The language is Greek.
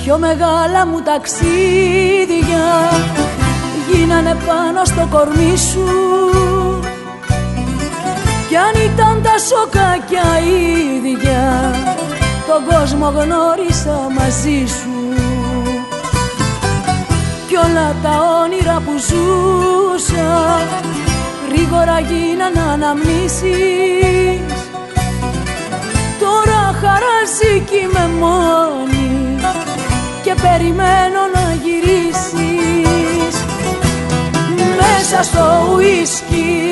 πιο μεγάλα μου ταξίδια γίνανε πάνω στο κορμί σου. Κι αν ήταν τα σοκάκια ίδια, τον κόσμο γνώρισα μαζί σου. Κι όλα τα όνειρα που ζούσα γρήγορα γίναν αναμνήσεις. Τώρα χαράζει κι είμαι μόνη και περιμένω να γυρίσεις. Μέσα στο ουίσκι